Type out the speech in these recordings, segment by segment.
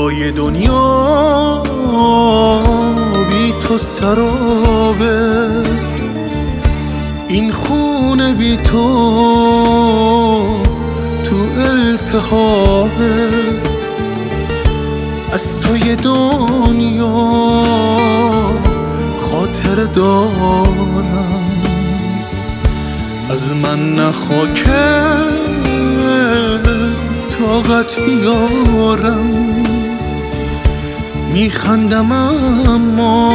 جای دنیا بی تو سرابه، این خونه بی تو التهابه. از توی دنیا خاطر دارم، از من نخوا که طاقت بیارم. میخندم اما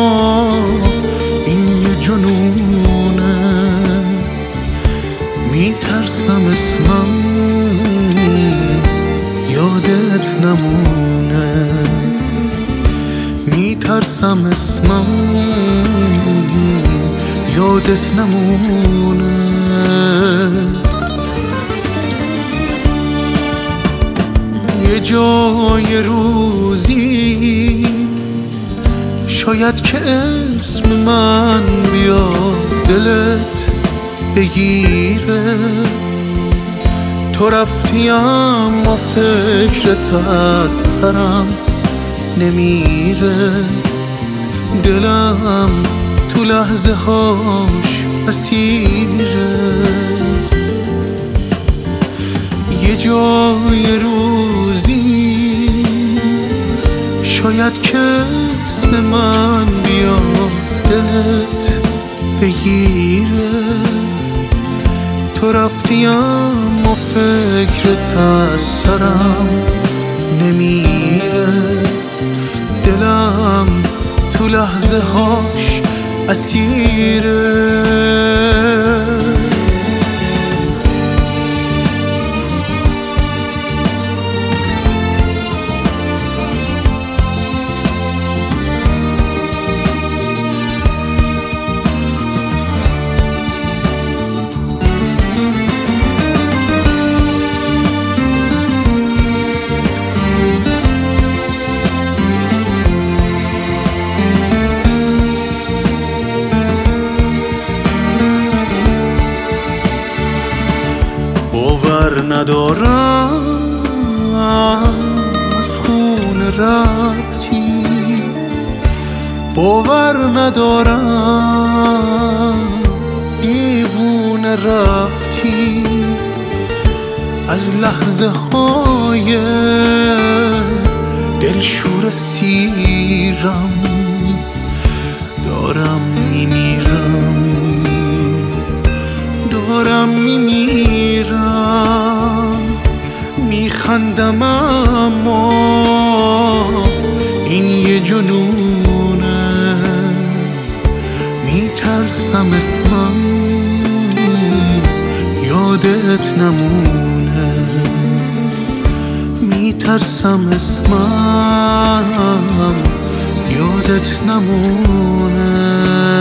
این یه جنونه، میترسم اسمم یادت نمونه، میترسم اسمم یادت نمونه. یه جای روزی شاید که اسم من بیاد دلت بگیره، تو رفتی اما فکرت از سرم نمیره. دلم تو لحظه هاش اسیره. یه جای روزی شاید که اسم من بیاد دلت بگیره، تو رفتی اما فکرت از سرم نمیره. دلم تو لحظه هاش اسیره. باور ندارم از خونه رفتی، باور ندارم دیوونه رفتی. از لحظه های دلشور سیرم دارم میمیرم، دارم میمیرم. میخندم اما این یه جنونه، میترسم اسمم یادت نمونه، میترسم اسمم یادت نمونه.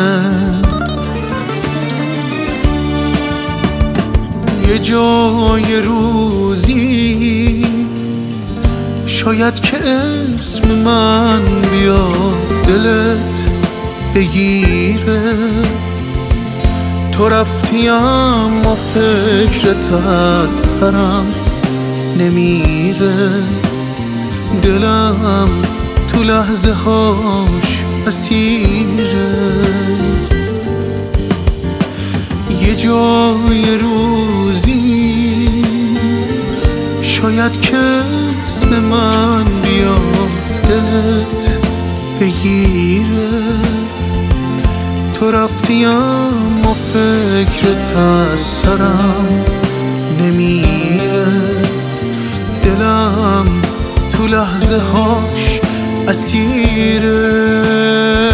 یه جای روزی شاید که اسم من بیاد دلت بگیره، تو رفتی اما فکرت از سرم نمیره. دلم تو لحظه هاش اسیره. یه جای روزی شاید که اسم من بیاد دلت بگیره، تو رفتی اما فکرت از سرم نمیره. دلم تو لحظه هاش اسیره.